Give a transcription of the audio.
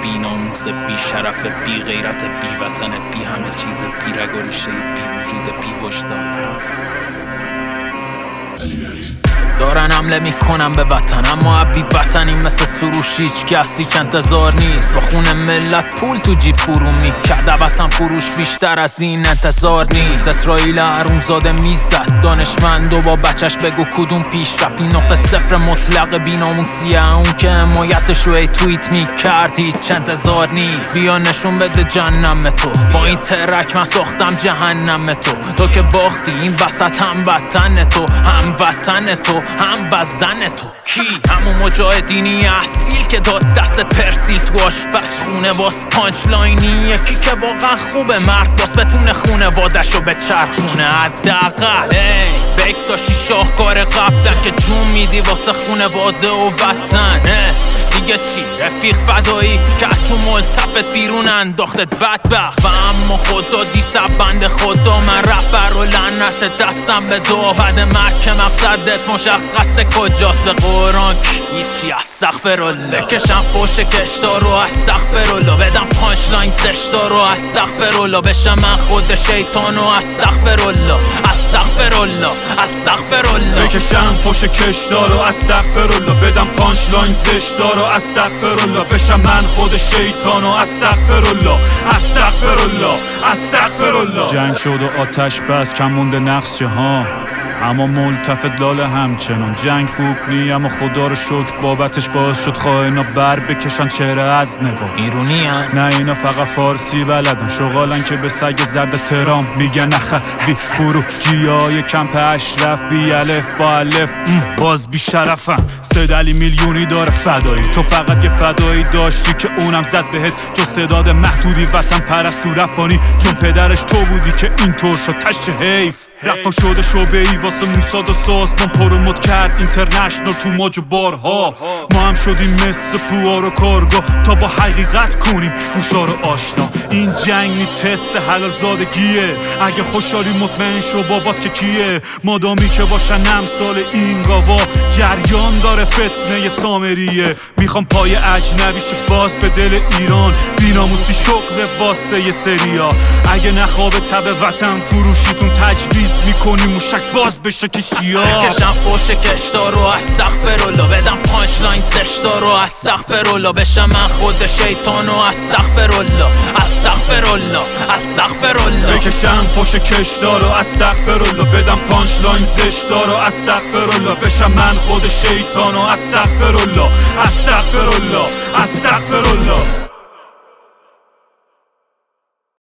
بی ناموس، بی شرف، بی غیرت، بی وطن، بی همه چیز، بی رگ و ریشه، بی وجود، بی وجدان. دارن حمله میکنم به وطن، اما بی وطنی مثل سروش هیچ کسی که انتظار نیست. با خون ملت پول تو جیب فرو میکرد، وطن فروش بیشتر از این انتظار نیست. اسرائیل حرومزاده میزد دانشمند و با بچش بگو کدوم پیشرفت. این نقطه صفر مطلق بیناموسیه، اون که حمایتش رو توییت میکرد هیچ انتظار نیست. بیا نشون بده جهنم تو، با این ترک من ساختم جهنم تو که باختی این وسط هم وطن تو، هم وطن تو، هم بزن تو. کی؟ همون مجاهدینی اصیل که داد دست پرسیل تو آشپز خونه واس پانچ لاینی. یکی که واقعا خوبه مرد باس بتونه خونه وادشو به چرخونه حداقل. بیک داشتی شاهکار قبلن که جون میدی واسه خونه واده و وطن. دیگه چی؟ رفیق فدایی که تو ملتفت بیرون انداختت بدبخت. و اما خدا دیسه بند خدا، من رفر و لعنت دستم به دعا. بعد مرک مقصدت مشخصه کجاست، به قرآن هیچی استغفرالله. بکشم فوش کشدار و استغفرالله، بدم پانچ لاین زشدار و استغفرالله. بشم من خود شیطان و استغفرالله، استغفرالله، استغفرالله. بکشم فوش کشدار و استغفرالله، بدم پانچ لاین زشدار و استغفرالله. بشم من خود شیطان و استغفرالله، استغفرالله، استغفرالله. جنگ شد و آتش بس کم مونده نقشه ها، اما ملتفت لاله همچنان. جنگ خوب نی اما خدا رو شکر بابتش باعث شد خائنا بر بکشن چهره از نقاب. ایرونی هن؟ نه اینا فقط فارسی بلدن، شغالن که به سگ زرد ترام میگن نخوی خروجیای کمپ اشرف. بی الف با الف باز بی شرفم. 3 میلیونی داره فدایی، تو فقط یه فدایی داشتی که اونم زد بهت جز تعداد محدودی. وطن پرست تو رفانی چون پدرش تو بودی که اینطور شد تش حیف. رفا شده شعبه‌ای واسه موساد و سازمان پروموت کرد اینترنشنال تو موج بارها. ما هم شدیم مثل پوار و کارگاه تا با حقیقت کنیم گوشا رو آشنا. این جنگ نی تست حلال زادگیه، اگه خوشحالی مطمئن شو بابات که کیه. مادامی که باشن امثال این گاوا، جریان داره فتنه سامریه. میخوام پای اجنبی شه باز به دل ایران، بیناموسی شغل واسه یه سریا. اگه نخوابه تب وطن فروشیتون تجویز میکنی موشک باز بشه که شیا. بکشم فوش کشدار و استغفرالله، بدم پانچ لاین زشدار و استغفرالله. بشم من خود شیطان و استغفرالله، استغفرالله، استغفرالله. بکشم فوش کشدار و استغفرالله، بدم پانچ لاین زشدار و استغفرالله. بشم من خود شیطان و استغفرالله، استغفرالله،